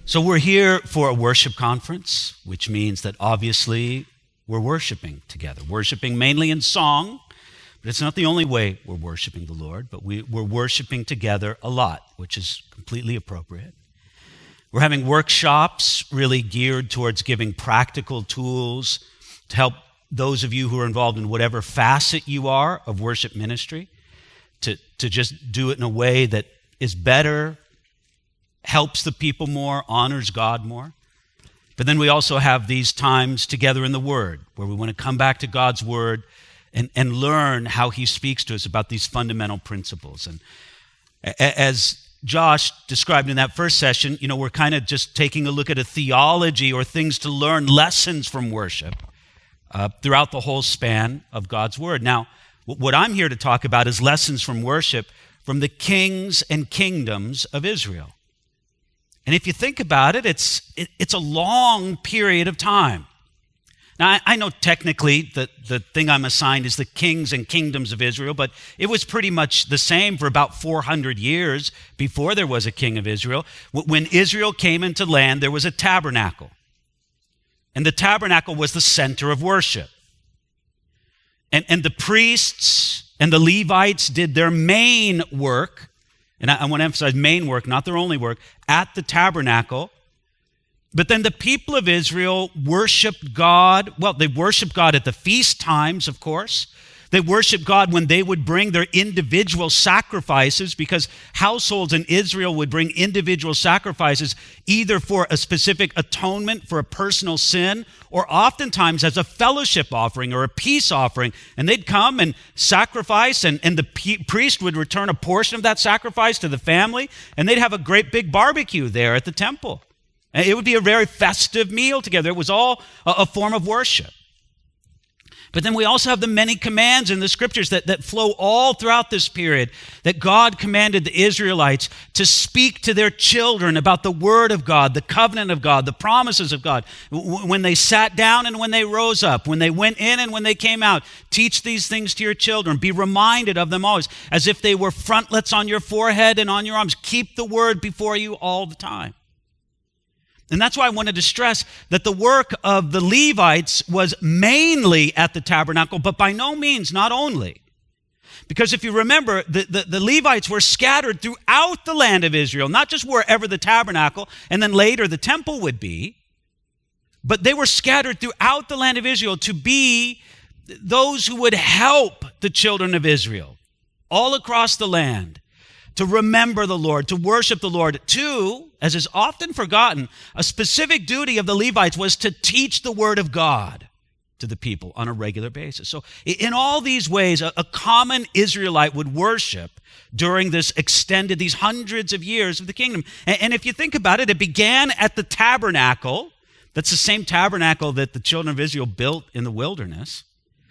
So we're here for a worship conference, which means that obviously we're worshiping together. Worshiping mainly in song, but it's not the only way we're worshiping the Lord, but we're worshiping together a lot, which is completely appropriate. We're having workshops really geared towards giving practical tools to help those of you who are involved in whatever facet you are of worship ministry to just do it in a way that is better, helps the people more, honors God more. But then we also have these times together in the Word, where we want to come back to God's Word and learn how He speaks to us about these fundamental principles. And as Josh described in that first session, we're kind of just taking a look at a theology or things to learn, lessons from worship throughout the whole span of God's Word. Now, what I'm here to talk about is lessons from worship from the kings and kingdoms of Israel. And if you think about it, it's a long period of time. Now, I know technically the thing I'm assigned is the kings and kingdoms of Israel, but it was pretty much the same for about 400 years before there was a king of Israel. When Israel came into land, there was a tabernacle. And the tabernacle was the center of worship. And the priests and the Levites did their main work, and I want to emphasize main work, not their only work, at the tabernacle. But then the people of Israel worshiped God. Well, they worshiped God at the feast times, of course. They worshiped God when they would bring their individual sacrifices, because households in Israel would bring individual sacrifices either for a specific atonement for a personal sin or oftentimes as a fellowship offering or a peace offering. And they'd come and sacrifice, and the priest would return a portion of that sacrifice to the family, and they'd have a great big barbecue there at the temple. And it would be a very festive meal together. It was all a form of worship. But then we also have the many commands in the scriptures that flow all throughout this period, that God commanded the Israelites to speak to their children about the word of God, the covenant of God, the promises of God. When they sat down and when they rose up, when they went in and when they came out, teach these things to your children. Be reminded of them always, as if they were frontlets on your forehead and on your arms. Keep the word before you all the time. And that's why I wanted to stress that the work of the Levites was mainly at the tabernacle, but by no means not only. Because if you remember, the Levites were scattered throughout the land of Israel, not just wherever the tabernacle and then later the temple would be, but they were scattered throughout the land of Israel to be those who would help the children of Israel all across the land to remember the Lord, to worship the Lord. Two, as is often forgotten, a specific duty of the Levites was to teach the word of God to the people on a regular basis. So in all these ways, a common Israelite would worship during these hundreds of years of the kingdom. And if you think about it, it began at the tabernacle. That's the same tabernacle that the children of Israel built in the wilderness.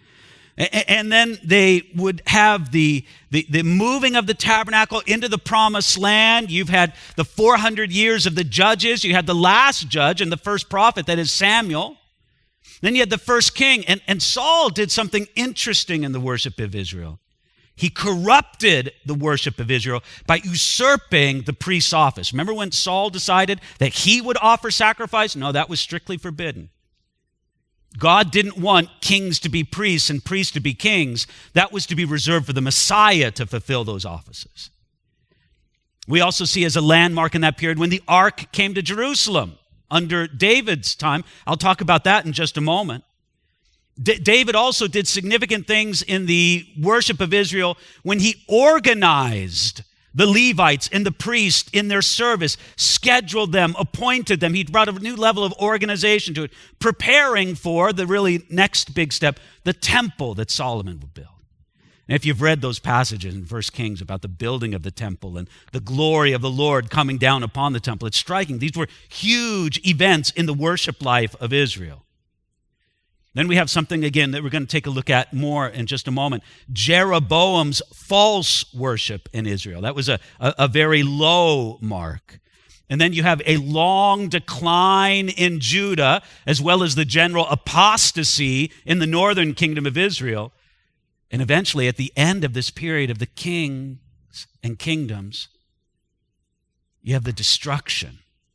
And then they would have the moving of the tabernacle into the promised land. You've had the 400 years of the judges. You had the last judge and the first prophet, that is Samuel. Then you had the first king. And Saul did something interesting in the worship of Israel. He corrupted the worship of Israel by usurping the priest's office. Remember when Saul decided that he would offer sacrifice? No, that was strictly forbidden. God didn't want kings to be priests and priests to be kings. That was to be reserved for the Messiah to fulfill those offices. We also see as a landmark in that period when the ark came to Jerusalem under David's time. I'll talk about that in just a moment. David also did significant things in the worship of Israel when he organized the Levites and the priests in their service, scheduled them, appointed them. He brought a new level of organization to it, preparing for the really next big step, the temple that Solomon would build. And if you've read those passages in 1 Kings about the building of the temple and the glory of the Lord coming down upon the temple, it's striking. These were huge events in the worship life of Israel. Then we have something, again, that we're going to take a look at more in just a moment. Jeroboam's false worship in Israel. That was a very low mark. And then you have a long decline in Judah, as well as the general apostasy in the northern kingdom of Israel. And eventually, at the end of this period of the kings and kingdoms, you have the destruction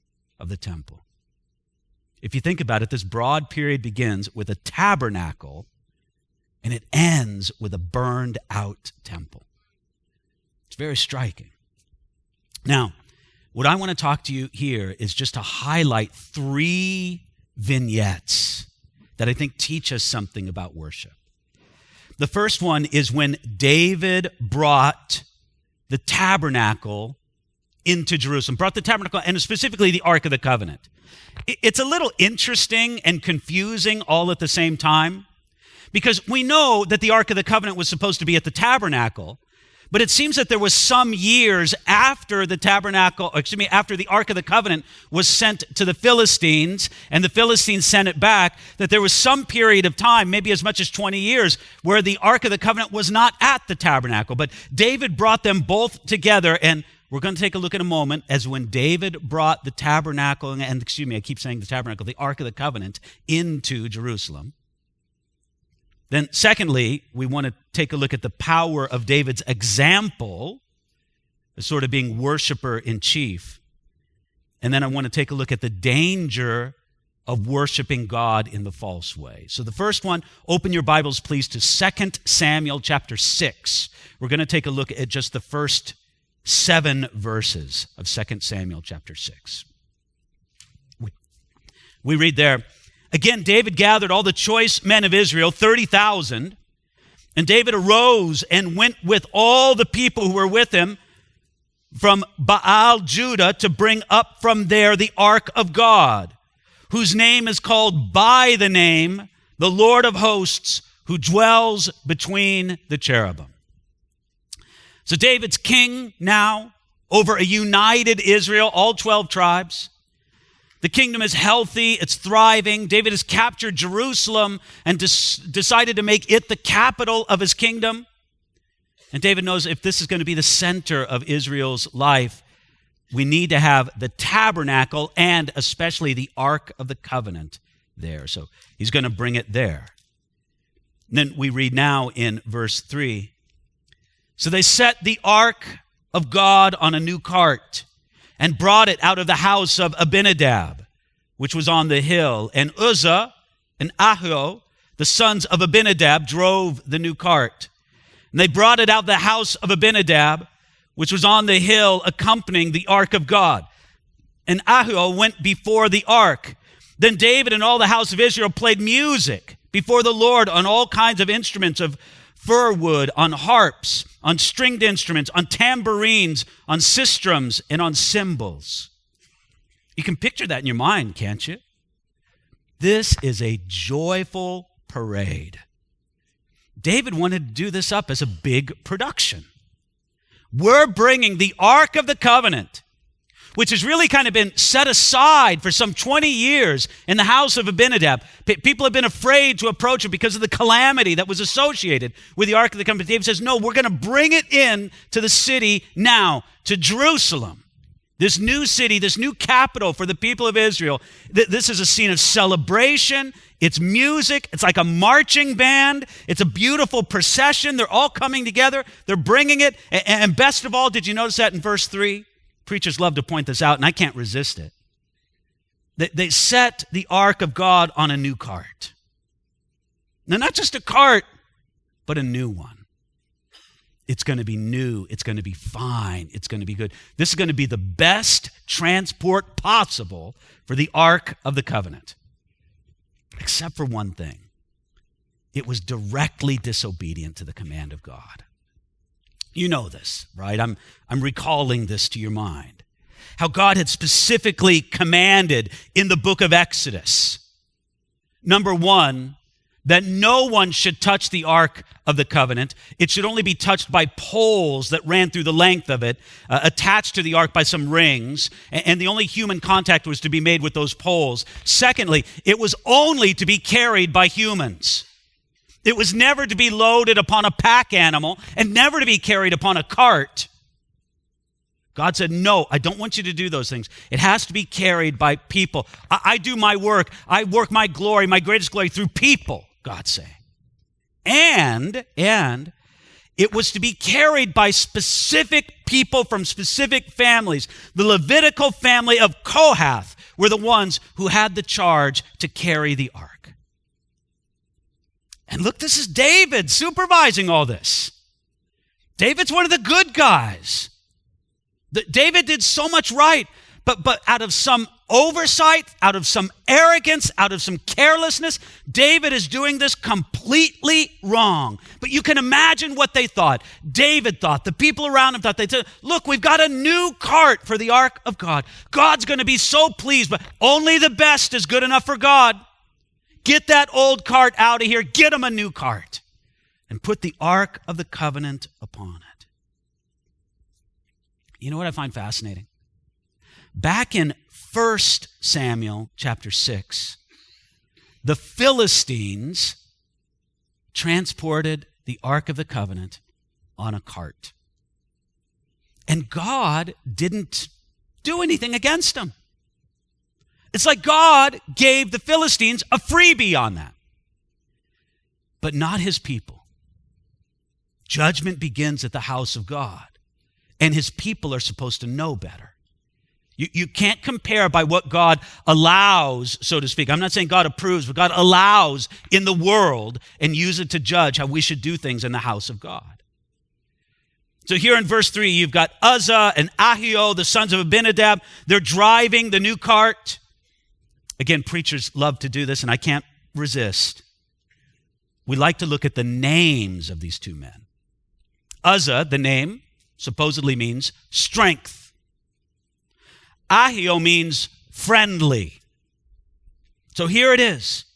of the temple. If you think about it, this broad period begins with a tabernacle and it ends with a burned out temple. It's very striking. Now, what I want to talk to you here is just to highlight 3 vignettes that I think teach us something about worship. The first one is when David brought the tabernacle into Jerusalem, brought the tabernacle and specifically the Ark of the Covenant. It's a little interesting and confusing all at the same time because we know that the Ark of the Covenant was supposed to be at the tabernacle, but it seems that there was some years after the after the Ark of the Covenant was sent to the Philistines and the Philistines sent it back, that there was some period of time, maybe as much as 20 years, where the Ark of the Covenant was not at the tabernacle. But David brought them both together, and we're going to take a look in a moment as when David brought the tabernacle, the Ark of the Covenant into Jerusalem. Then secondly, we want to take a look at the power of David's example as sort of being worshiper in chief. And then I want to take a look at the danger of worshiping God in the false way. So the first one, open your Bibles please to 2 Samuel chapter 6. We're going to take a look at just the first 7 verses of 2 Samuel chapter 6. We read there, "Again, David gathered all the choice men of Israel, 30,000, and David arose and went with all the people who were with him from Baal Judah to bring up from there the ark of God, whose name is called by the name, the Lord of hosts, who dwells between the cherubim." So David's king now over a united Israel, all 12 tribes. The kingdom is healthy, it's thriving. David has captured Jerusalem and decided to make it the capital of his kingdom. And David knows if this is going to be the center of Israel's life, we need to have the tabernacle and especially the Ark of the Covenant there. So he's going to bring it there. And then we read now in verse 3, "So they set the Ark of God on a new cart and brought it out of the house of Abinadab, which was on the hill. And Uzzah and Ahio, the sons of Abinadab, drove the new cart. And they brought it out of the house of Abinadab, which was on the hill, accompanying the ark of God. And Ahio went before the ark. Then David and all the house of Israel played music before the Lord on all kinds of instruments of fir wood, on harps, on stringed instruments, on tambourines, on sistrums, and on cymbals." You can picture that in your mind, can't you? This is a joyful parade. David wanted to do this up as a big production. We're bringing the Ark of the Covenant, which has really kind of been set aside for some 20 years in the house of Abinadab. People have been afraid to approach it because of the calamity that was associated with the Ark of the Covenant. David says, no, we're going to bring it in to the city now, to Jerusalem. This new city, this new capital for the people of Israel. This is a scene of celebration. It's music. It's like a marching band. It's a beautiful procession. They're all coming together. They're bringing it. And best of all, did you notice that in verse 3? Preachers love to point this out, and I can't resist it. They set the ark of God on a new cart. Now, not just a cart, but a new one. It's going to be new. It's going to be fine. It's going to be good. This is going to be the best transport possible for the Ark of the Covenant. Except for one thing. It was directly disobedient to the command of God. You know this, right? I'm recalling this to your mind. How God had specifically commanded in the book of Exodus. Number one, that no one should touch the Ark of the Covenant. It should only be touched by poles that ran through the length of it, attached to the Ark by some rings, and the only human contact was to be made with those poles. Secondly, it was only to be carried by humans. It was never to be loaded upon a pack animal and never to be carried upon a cart. God said, no, I don't want you to do those things. It has to be carried by people. I do my work. I work my glory, my greatest glory through people, God said. And it was to be carried by specific people from specific families. The Levitical family of Kohath were the ones who had the charge to carry the ark. And look, this is David supervising all this. David's one of the good guys. David did so much right, but out of some oversight, out of some arrogance, out of some carelessness, David is doing this completely wrong. But you can imagine what they thought. David thought, the people around him thought, they said, look, we've got a new cart for the ark of God. God's going to be so pleased, but only the best is good enough for God. Get that old cart out of here. Get him a new cart and put the ark of the covenant upon it. You know what I find fascinating? Back in 1 Samuel chapter 6, the Philistines transported the Ark of the Covenant on a cart. And God didn't do anything against them. It's like God gave the Philistines a freebie on that. But not his people. Judgment begins at the house of God, and his people are supposed to know better. You can't compare by what God allows, so to speak. I'm not saying God approves, but God allows in the world and use it to judge how we should do things in the house of God. So here in verse 3, you've got Uzzah and Ahio, the sons of Abinadab. They're driving the new cart. Again, preachers love to do this, and I can't resist. We like to look at the names of these two men. Uzzah, the name, supposedly means strength. Ahio means friendly. So here it is.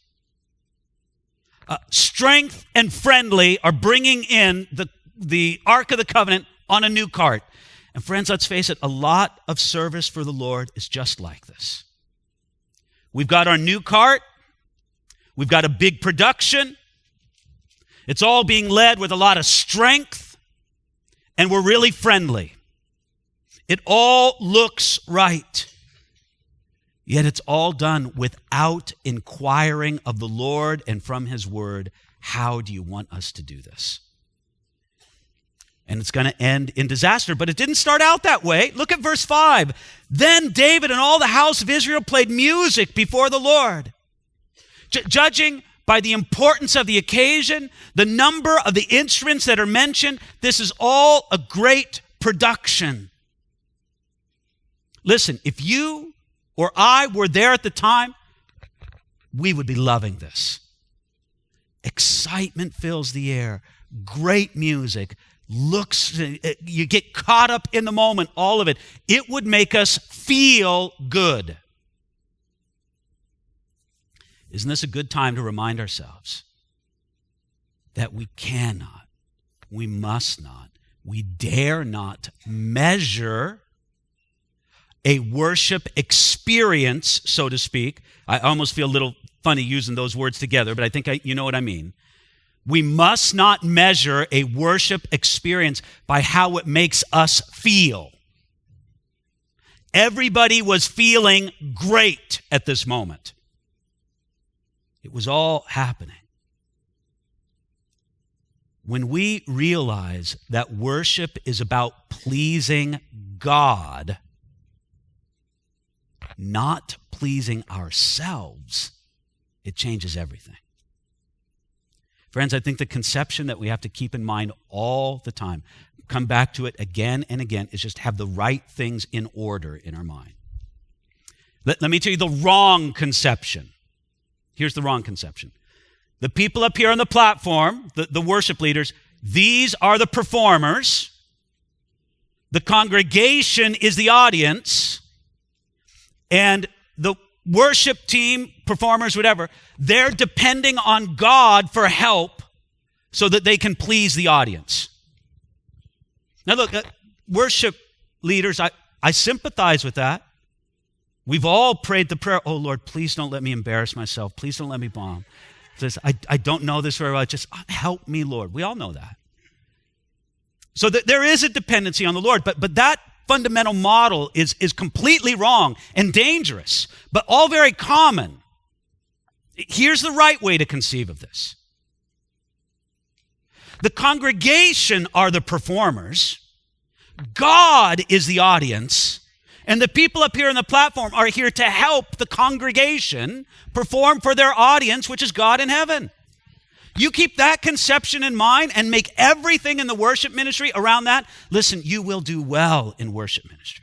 Strength and friendly are bringing in the Ark of the Covenant on a new cart. And friends, let's face it, a lot of service for the Lord is just like this. We've got our new cart. We've got a big production. It's all being led with a lot of strength. And we're really friendly. It all looks right. Yet it's all done without inquiring of the Lord and from his word. How do you want us to do this? And it's going to end in disaster. But it didn't start out that way. Look at verse 5. Then David and all the house of Israel played music before the Lord. Judging by the importance of the occasion, the number of the instruments that are mentioned, this is all a great production. Listen, if you or I were there at the time, we would be loving this. Excitement fills the air. Great music. You get caught up in the moment, all of it. It would make us feel good. Isn't this a good time to remind ourselves that we cannot, we must not, we dare not measure a worship experience, so to speak. I almost feel a little funny using those words together, but I think you know what I mean. We must not measure a worship experience by how it makes us feel. Everybody was feeling great at this moment. It was all happening. When we realize that worship is about pleasing God, not pleasing ourselves, it changes everything. Friends, I think the conception that we have to keep in mind all the time, come back to it again and again, is just have the right things in order in our mind. Let me tell you the wrong conception. Here's the wrong conception. The people up here on the platform, the worship leaders, these are the performers. The congregation is the audience. And the worship team, performers, whatever, they're depending on God for help so that they can please the audience. Now look, worship leaders, I sympathize with that. We've all prayed the prayer, oh Lord, please don't let me embarrass myself. Please don't let me bomb. I don't know this very well. Just help me, Lord. We all know that. So there is a dependency on the Lord, but that fundamental model is completely wrong and dangerous, but all very common. Here's the right way to conceive of this. The congregation are the performers. God is the audience. And the people up here on the platform are here to help the congregation perform for their audience, which is God in heaven. You keep that conception in mind and make everything in the worship ministry around that. Listen, you will do well in worship ministry.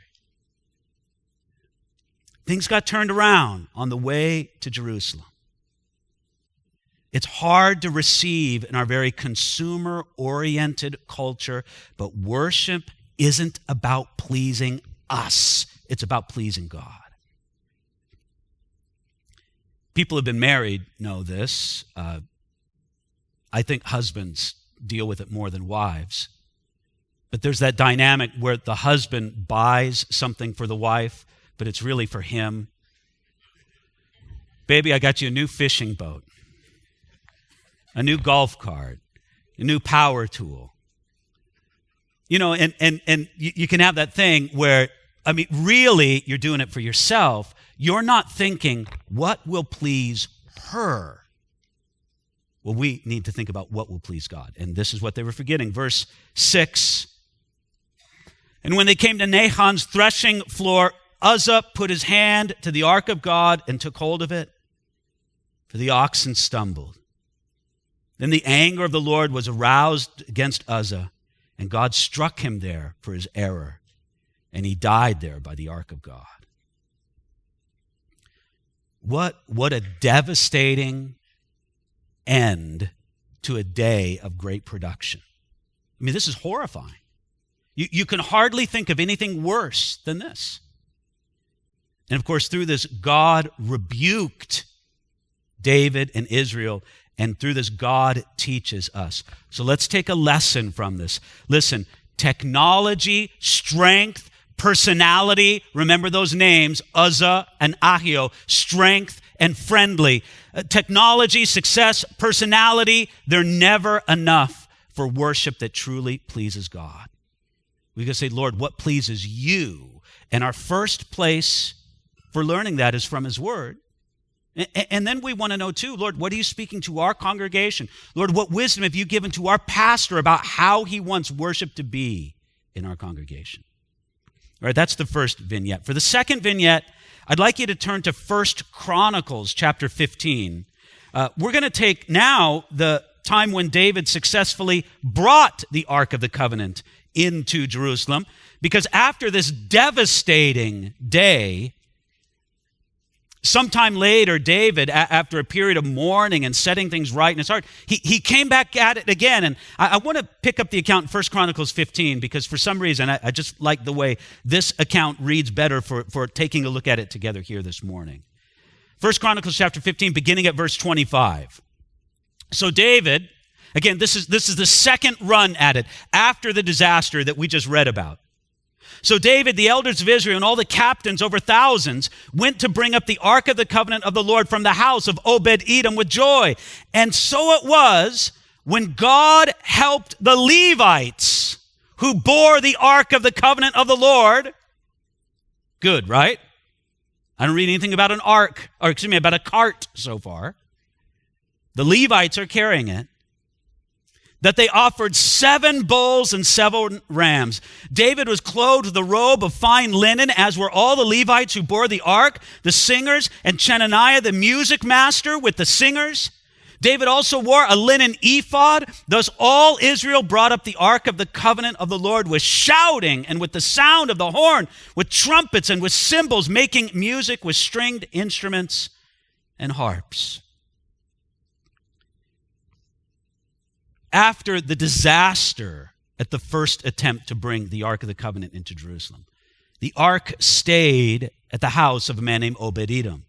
Things got turned around on the way to Jerusalem. It's hard to receive in our very consumer-oriented culture, but worship isn't about pleasing us. It's about pleasing God. People who have been married know this. I think husbands deal with it more than wives. But there's that dynamic where the husband buys something for the wife, but it's really for him. Baby, I got you a new fishing boat, a new golf cart, a new power tool. You know, and you can have that thing where, I mean, really, you're doing it for yourself. You're not thinking, what will please her? Well, we need to think about what will please God. And this is what they were forgetting. Verse 6. And when they came to Nahon's threshing floor, Uzzah put his hand to the ark of God and took hold of it, for the oxen stumbled. Then the anger of the Lord was aroused against Uzzah, and God struck him there for his error, and he died there by the ark of God. What a devastating end to a day of great production. I mean, this is horrifying. You can hardly think of anything worse than this. And of course, through this, God rebuked David and Israel, and through this, God teaches us. So let's take a lesson from this. Listen, technology, strength, personality, remember those names, Uzzah and Ahio, strength and friendly. Technology, success, personality, they're never enough for worship that truly pleases God. We got to say, Lord, what pleases you? And our first place for learning that is from his word. And then we want to know too, Lord, what are you speaking to our congregation? Lord, what wisdom have you given to our pastor about how he wants worship to be in our congregation? All right, that's the first vignette. For the second vignette, I'd like you to turn to 1 Chronicles chapter 15. We're going to take now the time when David successfully brought the Ark of the Covenant into Jerusalem, because after this devastating day, sometime later, David, after a period of mourning and setting things right in his heart, he came back at it again. And I want to pick up the account in 1 Chronicles 15 because for some reason, I just like the way this account reads better for taking a look at it together here this morning. 1 Chronicles chapter 15, beginning at verse 25. So David, again, this is the second run at it after the disaster that we just read about. So David, the elders of Israel, and all the captains, over thousands, went to bring up the ark of the covenant of the Lord from the house of Obed-Edom with joy. And so it was when God helped the Levites who bore the ark of the covenant of the Lord. Good, right? I don't read anything about an ark, about a cart so far. The Levites are carrying it. That they offered 7 bulls and 7 rams. David was clothed with a robe of fine linen, as were all the Levites who bore the ark, the singers, and Chenaniah, the music master, with the singers. David also wore a linen ephod. Thus all Israel brought up the ark of the covenant of the Lord with shouting and with the sound of the horn, with trumpets and with cymbals, making music with stringed instruments and harps. After the disaster at the first attempt to bring the Ark of the Covenant into Jerusalem, the ark stayed at the house of a man named Obed-Edom.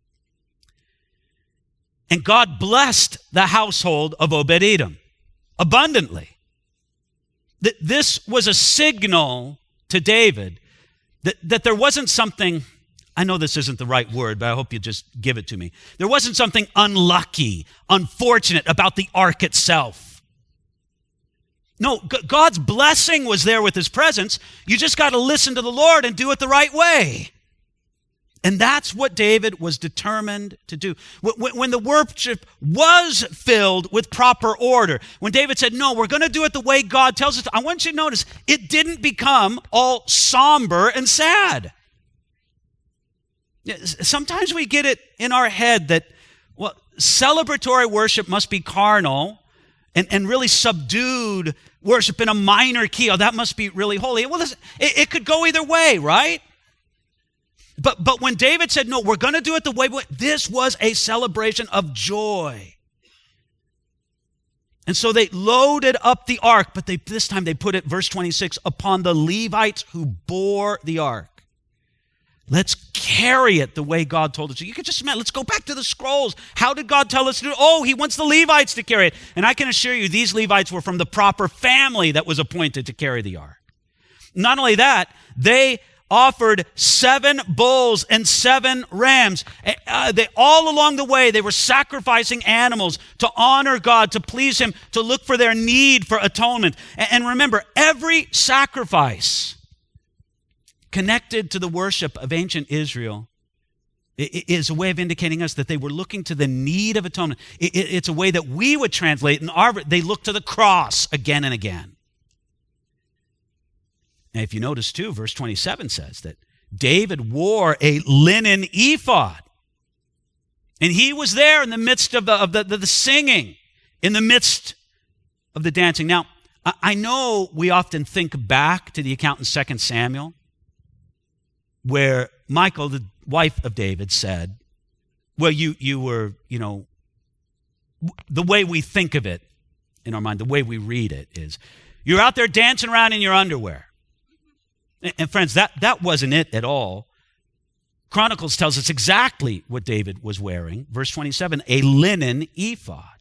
And God blessed the household of Obed-Edom abundantly. This was a signal to David that there wasn't something, I know this isn't the right word, but I hope you just give it to me. There wasn't something unlucky, unfortunate about the ark itself. No, God's blessing was there with his presence. You just got to listen to the Lord and do it the right way. And that's what David was determined to do. When the worship was filled with proper order, when David said, no, we're going to do it the way God tells us to, I want you to notice, it didn't become all somber and sad. Sometimes we get it in our head that, well, celebratory worship must be carnal and really subdued worship in a minor key. Oh, that must be really holy. Well, it could go either way, right? But when David said, no, we're going to do it the way, this was a celebration of joy. And so they loaded up the ark, but this time they put it, verse 26, upon the Levites who bore the ark. Let's carry it the way God told us. You can just imagine, let's go back to the scrolls. How did God tell us to do it? Oh, he wants the Levites to carry it. And I can assure you, these Levites were from the proper family that was appointed to carry the ark. Not only that, they offered 7 bulls and 7 rams. They all along the way, they were sacrificing animals to honor God, to please him, to look for their need for atonement. And remember, every sacrifice connected to the worship of ancient Israel is a way of indicating us that they were looking to the need of atonement. It's a way that we would translate in our, they look to the cross again and again. Now, if you notice too, verse 27 says that David wore a linen ephod. And he was there in the midst of the singing, in the midst of the dancing. Now, I know we often think back to the account in 2 Samuel, where Michal, the wife of David, said, well, you were, the way we think of it in our mind, the way we read it is, you're out there dancing around in your underwear. And friends, that wasn't it at all. Chronicles tells us exactly what David was wearing. Verse 27, a linen ephod.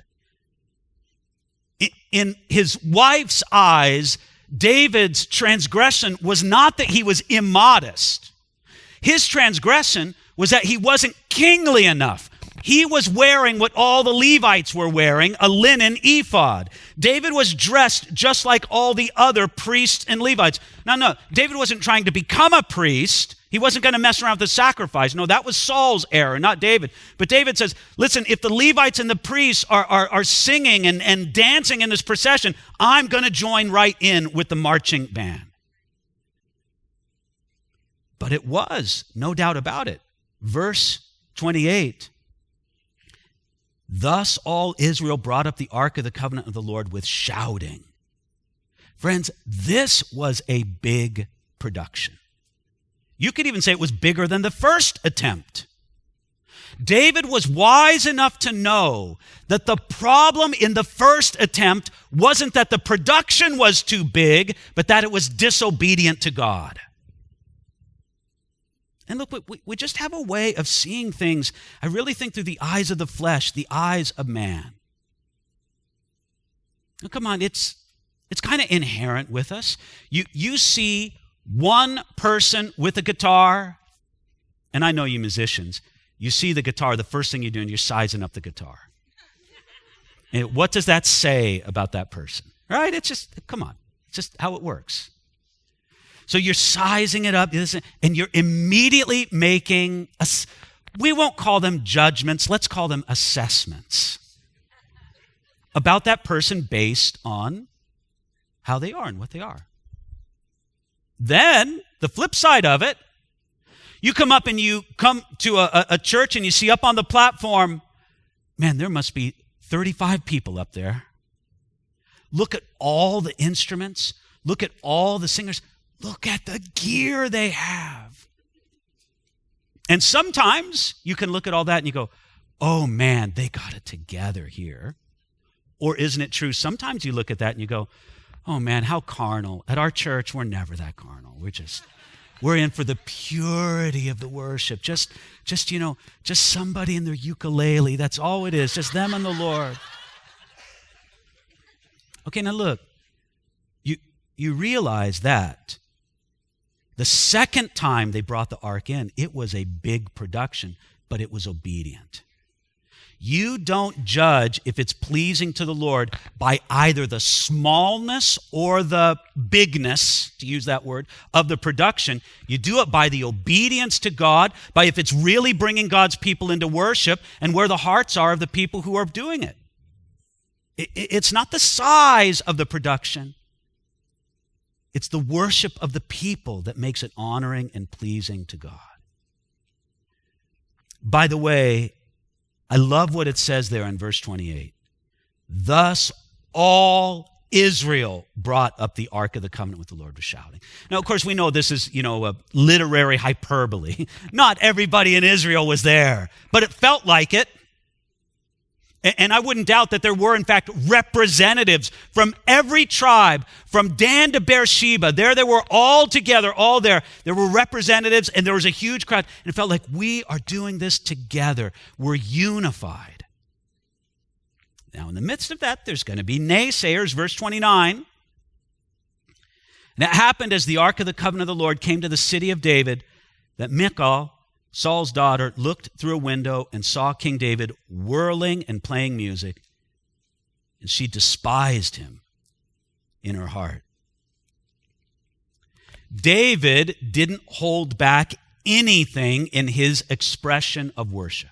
In his wife's eyes, David's transgression was not that he was immodest. His transgression was that he wasn't kingly enough. He was wearing what all the Levites were wearing, a linen ephod. David was dressed just like all the other priests and Levites. No, David wasn't trying to become a priest. He wasn't going to mess around with the sacrifice. No, that was Saul's error, not David. But David says, listen, if the Levites and the priests are singing and dancing in this procession, I'm going to join right in with the marching band. But it was, no doubt about it. Verse 28, thus all Israel brought up the ark of the covenant of the Lord with shouting. Friends, this was a big production. You could even say it was bigger than the first attempt. David was wise enough to know that the problem in the first attempt wasn't that the production was too big, but that it was disobedient to God. And look, we just have a way of seeing things, I really think, through the eyes of the flesh, the eyes of man. Now, come on, it's kind of inherent with us. You see one person with a guitar, and I know you musicians, you see the guitar, the first thing you're doing, you're sizing up the guitar. And what does that say about that person? Right? It's just, come on, it's just how it works. So you're sizing it up, and you're immediately making, we won't call them judgments, let's call them assessments about that person based on how they are and what they are. Then, the flip side of it, you come up and you come to a church and you see up on the platform, man, there must be 35 people up there. Look at all the instruments. Look at all the singers. Look at the gear they have. And sometimes you can look at all that and you go, oh man, they got it together here. Or isn't it true? Sometimes you look at that and you go, oh man, how carnal. At our church, we're never that carnal. We're in for the purity of the worship. Just somebody in their ukulele. That's all it is. Just them and the Lord. Okay, now look. You realize that the second time they brought the ark in, it was a big production, but it was obedient. You don't judge if it's pleasing to the Lord by either the smallness or the bigness, to use that word, of the production. You do it by the obedience to God, by if it's really bringing God's people into worship and where the hearts are of the people who are doing it. It's not the size of the production. It's the worship of the people that makes it honoring and pleasing to God. By the way, I love what it says there in verse 28. Thus all Israel brought up the Ark of the Covenant with the Lord with shouting. Now, of course, we know this is, a literary hyperbole. Not everybody in Israel was there, but it felt like it. And I wouldn't doubt that there were, in fact, representatives from every tribe, from Dan to Beersheba. There they were all together, all there. There were representatives, and there was a huge crowd. And it felt like we are doing this together. We're unified. Now, in the midst of that, there's going to be naysayers. Verse 29. And it happened as the Ark of the Covenant of the Lord came to the city of David, that Michal, Saul's daughter, looked through a window and saw King David whirling and playing music, and she despised him in her heart. David didn't hold back anything in his expression of worship.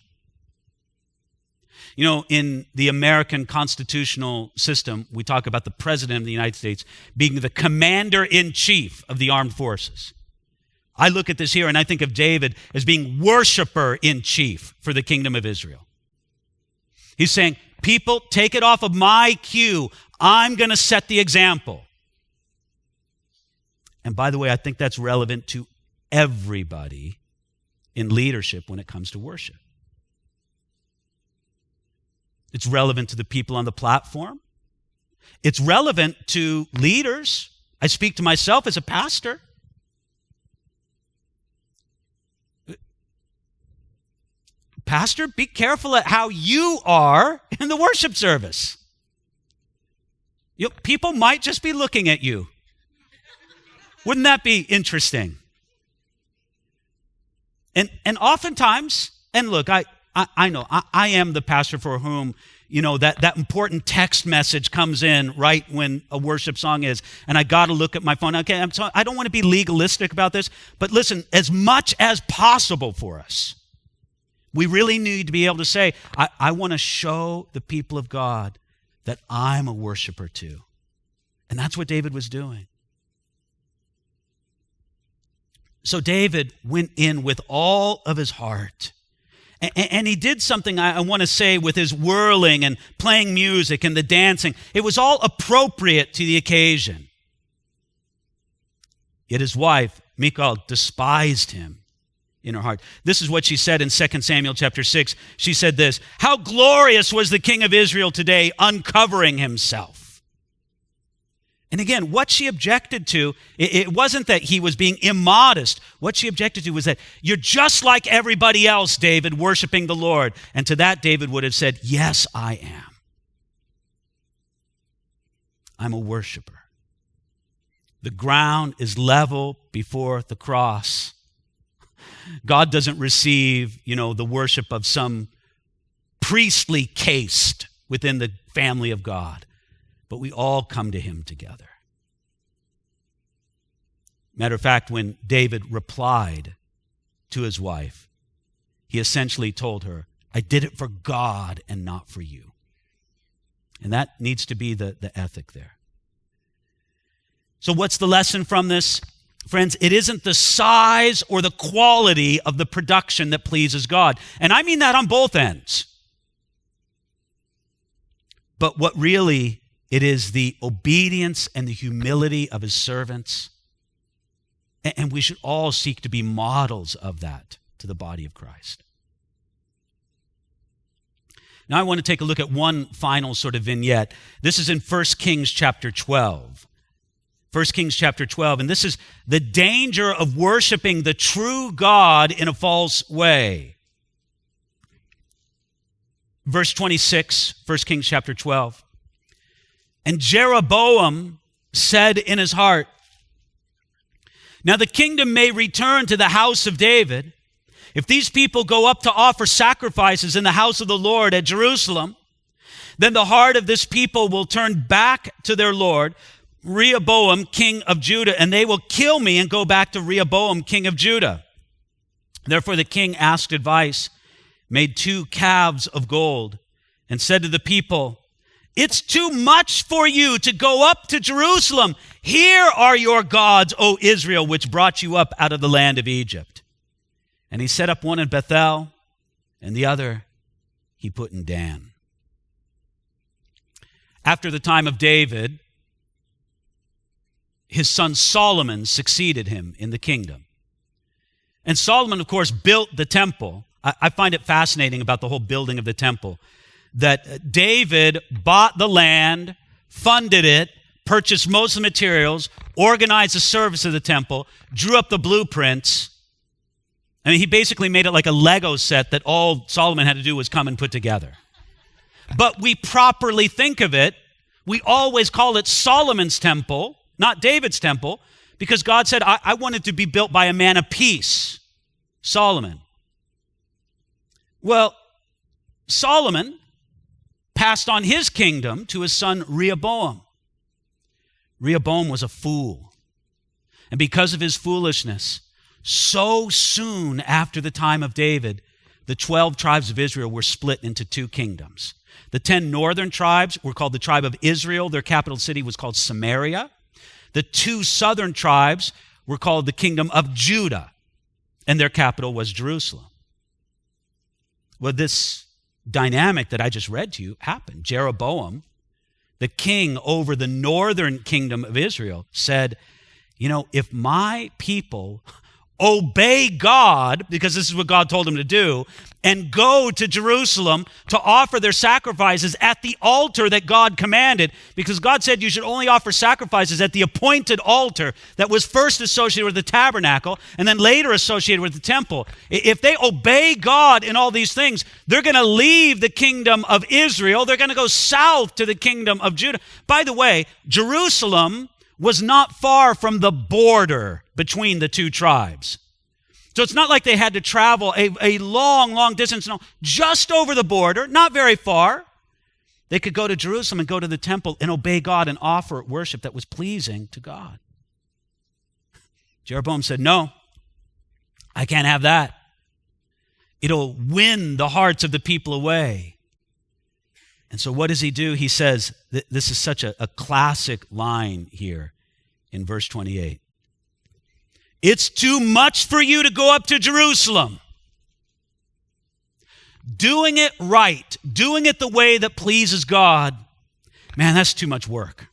In the American constitutional system, we talk about the President of the United States being the commander-in-chief of the armed forces. I look at this here and I think of David as being worshiper-in-chief for the kingdom of Israel. He's saying, people, take it off of my cue. I'm going to set the example. And by the way, I think that's relevant to everybody in leadership when it comes to worship. It's relevant to the people on the platform. It's relevant to leaders. I speak to myself as a pastor. Pastor, be careful at how you are in the worship service. People might just be looking at you. Wouldn't that be interesting? And oftentimes, and look, I know, I am the pastor for whom, that important text message comes in right when a worship song is, and I got to look at my phone. Okay, I don't want to be legalistic about this, but listen, as much as possible for us, we really need to be able to say, I want to show the people of God that I'm a worshiper too. And that's what David was doing. So David went in with all of his heart. And he did something, I want to say, with his whirling and playing music and the dancing. It was all appropriate to the occasion. Yet his wife, Michal, despised him in her heart. This is what she said in 2 Samuel chapter 6. She said this, "How glorious was the king of Israel today, uncovering himself." And again, what she objected to, it wasn't that he was being immodest. What she objected to was that you're just like everybody else, David, worshiping the Lord. And to that, David would have said, yes, I am. I'm a worshiper. The ground is level before the cross. God doesn't receive, the worship of some priestly caste within the family of God. But we all come to him together. Matter of fact, when David replied to his wife, he essentially told her, I did it for God and not for you. And that needs to be the ethic there. So what's the lesson from this? Friends, it isn't the size or the quality of the production that pleases God. And I mean that on both ends. But what really it is the obedience and the humility of his servants. And we should all seek to be models of that to the body of Christ. Now I want to take a look at one final sort of vignette. This is in 1 Kings chapter 12. 1 Kings chapter 12, and this is the danger of worshiping the true God in a false way. Verse 26, 1 Kings chapter 12. And Jeroboam said in his heart, now the kingdom may return to the house of David. If these people go up to offer sacrifices in the house of the Lord at Jerusalem, then the heart of this people will turn back to their Lord, Rehoboam, king of Judah, and they will kill me and go back to Rehoboam, king of Judah. Therefore the king asked advice, made 2 calves of gold, and said to the people, it's too much for you to go up to Jerusalem. Here are your gods, O Israel, which brought you up out of the land of Egypt. And he set up one in Bethel and the other he put in Dan. After the time of David, his son Solomon succeeded him in the kingdom. And Solomon, of course, built the temple. I find it fascinating about the whole building of the temple, that David bought the land, funded it, purchased most of the materials, organized the service of the temple, drew up the blueprints. I mean, he basically made it like a Lego set that all Solomon had to do was come and put together. But we properly think of it, we always call it Solomon's temple, not David's temple, because God said, I want it to be built by a man of peace, Solomon. Well, Solomon passed on his kingdom to his son Rehoboam. Rehoboam was a fool. And because of his foolishness, so soon after the time of David, the 12 tribes of Israel were split into 2 kingdoms. The 10 northern tribes were called the tribe of Israel. Their capital city was called Samaria. The 2 southern tribes were called the kingdom of Judah, and their capital was Jerusalem. Well, this dynamic that I just read to you happened. Jeroboam, the king over the northern kingdom of Israel, said, if my people obey God, because this is what God told him to do, and go to Jerusalem to offer their sacrifices at the altar that God commanded, because God said you should only offer sacrifices at the appointed altar that was first associated with the tabernacle and then later associated with the temple. If they obey God in all these things, they're going to leave the kingdom of Israel. They're going to go south to the kingdom of Judah. By the way, Jerusalem was not far from the border between the 2 tribes. So it's not like they had to travel a long, long distance. No, just over the border, not very far. They could go to Jerusalem and go to the temple and obey God and offer worship that was pleasing to God. Jeroboam said, no, I can't have that. It'll win the hearts of the people away. And so what does he do? He says, this is such a classic line here in verse 28. It's too much for you to go up to Jerusalem. Doing it right, doing it the way that pleases God, man, that's too much work.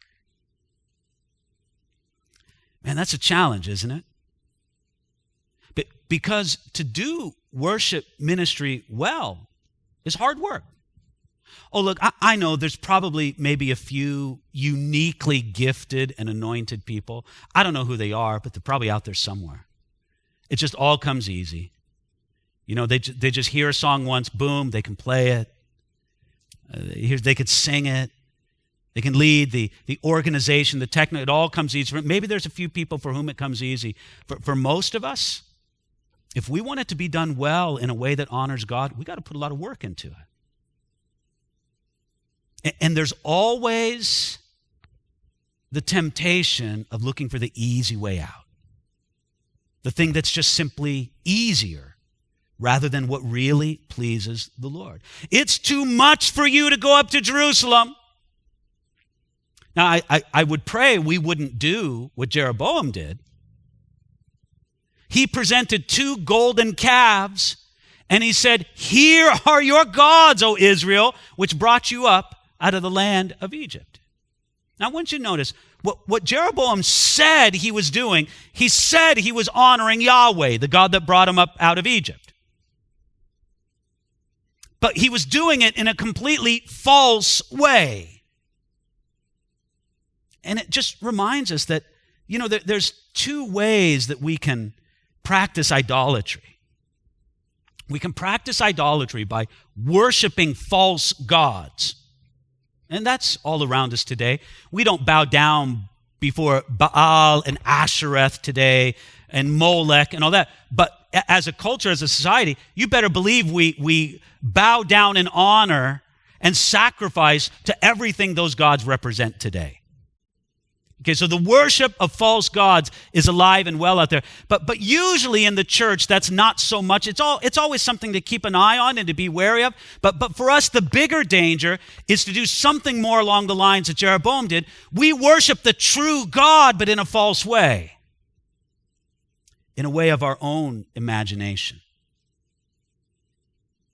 Man, that's a challenge, isn't it? But because to do worship ministry well is hard work. Oh, look, I know there's probably maybe a few uniquely gifted and anointed people. I don't know who they are, but they're probably out there somewhere. It just all comes easy. They just hear a song once, boom, they can play it. They could sing it. They can lead the organization, the technical, it all comes easy. Maybe there's a few people for whom it comes easy. For most of us, if we want it to be done well in a way that honors God, we got to put a lot of work into it. And there's always the temptation of looking for the easy way out. The thing that's just simply easier rather than what really pleases the Lord. It's too much for you to go up to Jerusalem. Now, I would pray we wouldn't do what Jeroboam did. He presented 2 golden calves, and he said, here are your gods, O Israel, which brought you up out of the land of Egypt. Now, I want you to notice what Jeroboam said he was doing. He said he was honoring Yahweh, the God that brought him up out of Egypt. But he was doing it in a completely false way. And it just reminds us that, there's 2 ways that we can practice idolatry. We can practice idolatry by worshiping false gods. And that's all around us today. We don't bow down before Baal and Ashereth today and Molech and all that. But as a culture, as a society, you better believe we bow down in honor and sacrifice to everything those gods represent today. Okay, so the worship of false gods is alive and well out there. But usually in the church, that's not so much. It's always something to keep an eye on and to be wary of. But for us, the bigger danger is to do something more along the lines that Jeroboam did. We worship the true God, but in a false way. In a way of our own imagination.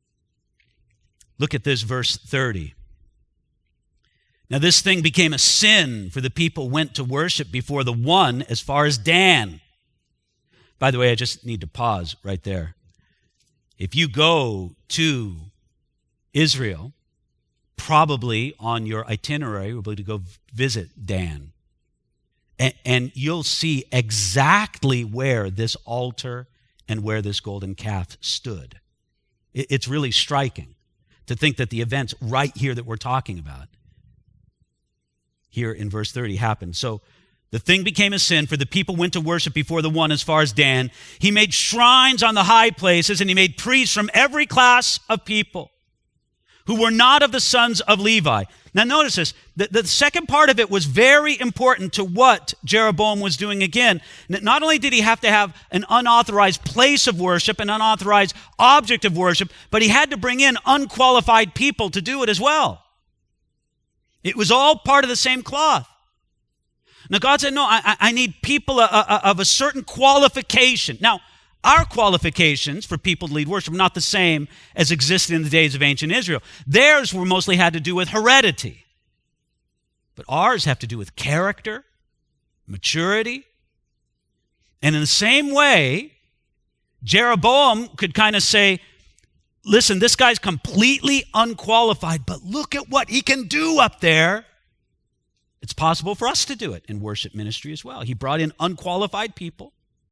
Look at this, verse 30. Now this thing became a sin, for the people went to worship before the one as far as Dan. By the way, I just need to pause right there. If you go to Israel, probably on your itinerary will be to go visit Dan. And you'll see exactly where this altar and where this golden calf stood. It's really striking to think that the events right here that we're talking about here in verse 30 happened. So the thing became a sin, for the people went to worship before the one as far as Dan. He made shrines on the high places, and he made priests from every class of people who were not of the sons of Levi. Now notice this, the second part of it was very important to what Jeroboam was doing again. Not only did he have to have an unauthorized place of worship, an unauthorized object of worship, but he had to bring in unqualified people to do it as well. It was all part of the same cloth. Now God said, no, I need people of a certain qualification. Now, our qualifications for people to lead worship are not the same as existed in the days of ancient Israel. Theirs were mostly had to do with heredity. But ours have to do with character, maturity. And in the same way, Jeroboam could kind of say, listen, this guy's completely unqualified, but look at what he can do up there. It's possible for us to do it in worship ministry as well. He brought in unqualified people.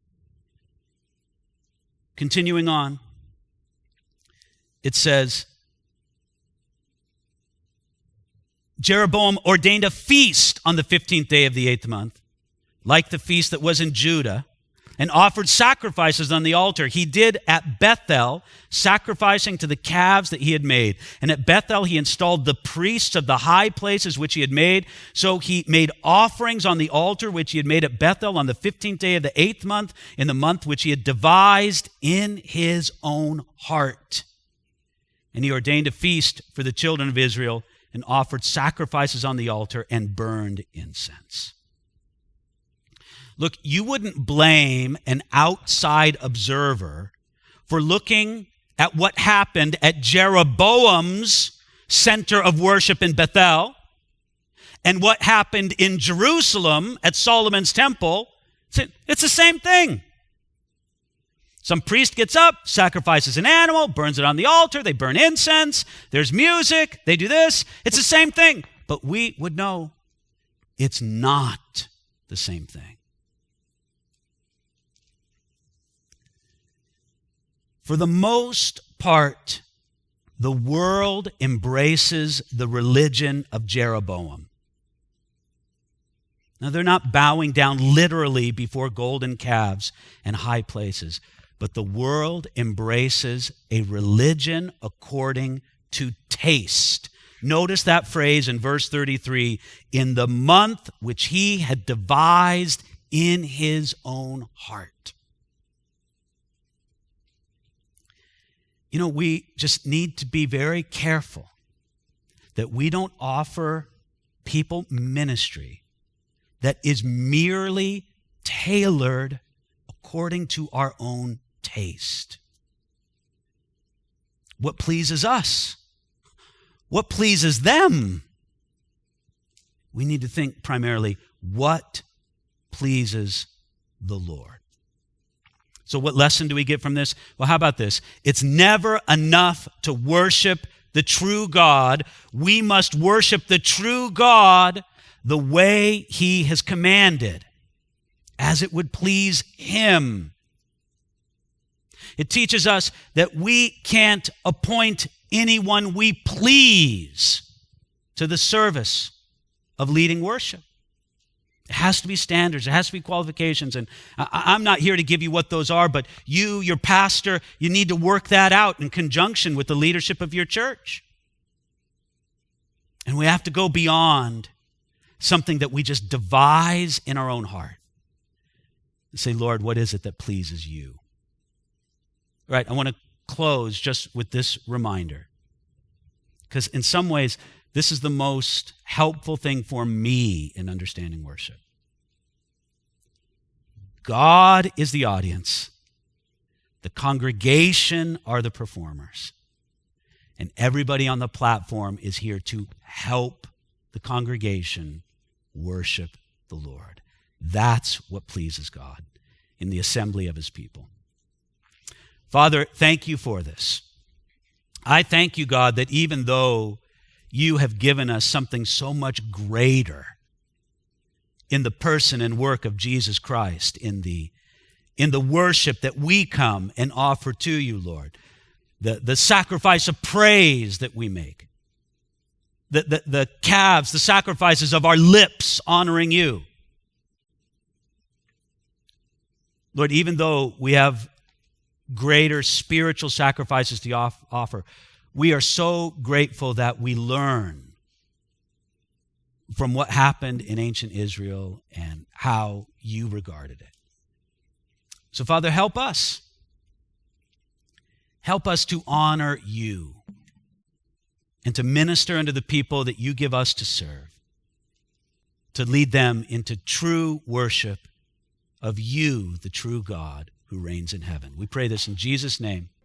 Continuing on, it says, Jeroboam ordained a feast on the 15th day of the 8th month, like the feast that was in Judah, and offered sacrifices on the altar. He did at Bethel, sacrificing to the calves that he had made. And at Bethel, he installed the priests of the high places which he had made. So he made offerings on the altar which he had made at Bethel on the 15th day of the 8th month, in the month which he had devised in his own heart. And he ordained a feast for the children of Israel and offered sacrifices on the altar and burned incense. Look, you wouldn't blame an outside observer for looking at what happened at Jeroboam's center of worship in Bethel and what happened in Jerusalem at Solomon's temple. It's the same thing. Some priest gets up, sacrifices an animal, burns it on the altar, they burn incense, there's music, they do this. It's the same thing. But we would know it's not the same thing. For the most part, the world embraces the religion of Jeroboam. Now, they're not bowing down literally before golden calves and high places, but the world embraces a religion according to taste. Notice that phrase in verse 33, in the month which he had devised in his own heart. You know, we just need to be very careful that we don't offer people ministry that is merely tailored according to our own taste. What pleases us? What pleases them? We need to think primarily, what pleases the Lord? So what lesson do we get from this? Well, how about this? It's never enough to worship the true God. We must worship the true God the way he has commanded, as it would please him. It teaches us that we can't appoint anyone we please to the service of leading worship. It has to be standards. It has to be qualifications. And I'm not here to give you what those are, but you, your pastor, you need to work that out in conjunction with the leadership of your church. And we have to go beyond something that we just devise in our own heart and say, Lord, what is it that pleases you? All right, I want to close just with this reminder, because in some ways, this is the most helpful thing for me in understanding worship. God is the audience. The congregation are the performers. And everybody on the platform is here to help the congregation worship the Lord. That's what pleases God in the assembly of his people. Father, thank you for this. I thank you, God, that even though you have given us something so much greater in the person and work of Jesus Christ, in the worship that we come and offer to you, Lord, the sacrifice of praise that we make, the calves, the sacrifices of our lips honoring you. Lord, even though we have greater spiritual sacrifices to offer, we are so grateful that we learn from what happened in ancient Israel and how you regarded it. So, Father, help us. Help us to honor you and to minister unto the people that you give us to serve, to lead them into true worship of you, the true God who reigns in heaven. We pray this in Jesus' name.